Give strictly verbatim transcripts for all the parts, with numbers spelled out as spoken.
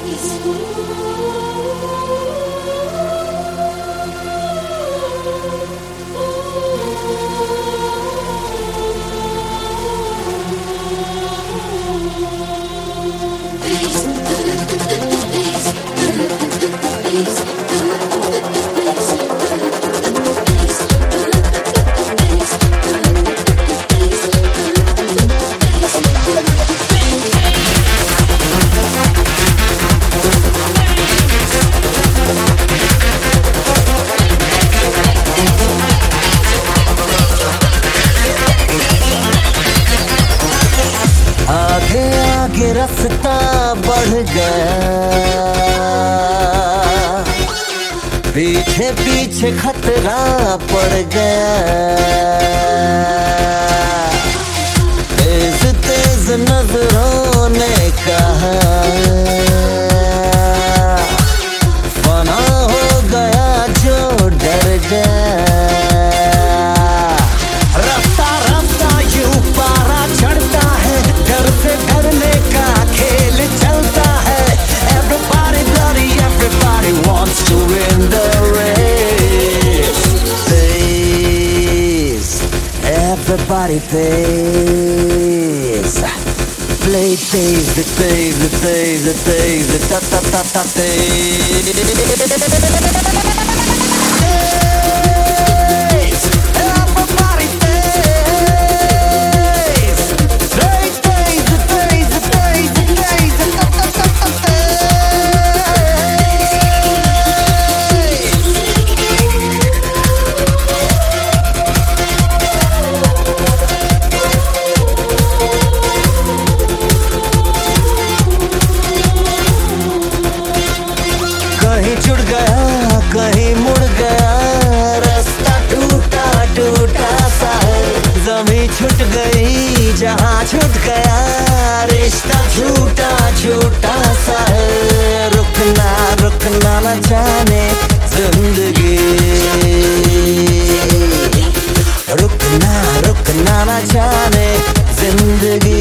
आगे रास्ता बढ़ गया, पीछे पीछे खतरा पड़ गया। तेज तेज नजरों ने कहा फना हो गया जो डर गया। रास्ता रास्ता यूं पारा चढ़ता है, डर से डरने का खेल चलता है। Everybody bloody, everybody wants to win the race. Pace, everybody pace. Play pace, the pace, the pace, the pace, the ta ta ta ta pace. कहीं जुड़ गया कहीं मुड़ गया, रास्ता टूटा टूटा सा है। जमीन छूट गई जहाँ छूट गया, रिश्ता झूठा झूठा सा है। रुकना रुकना न जाने जिंदगी, रुकना रुकना न जाने जिंदगी।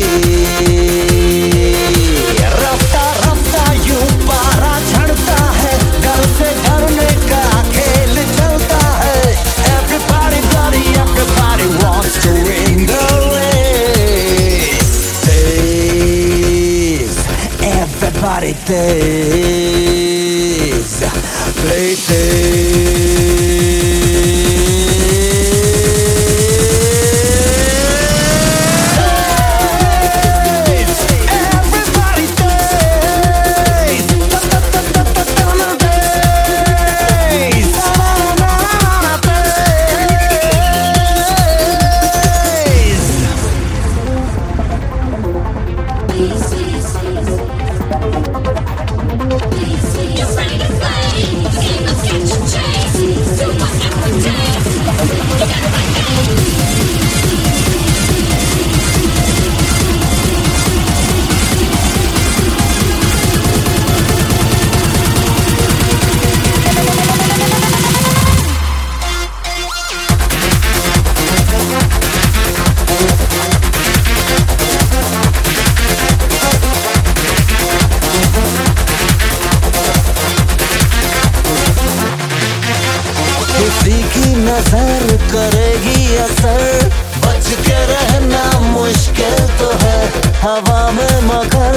रास्ता रास्ता यूं पारा चढ़ता है, डर से डरने का खेल चलता है। Everybody bloody, everybody wants to win the race. Pace, everybody pace, play pace. किसी की नजर करेगी असर, बच के रहना मुश्किल तो है। हवा में मगर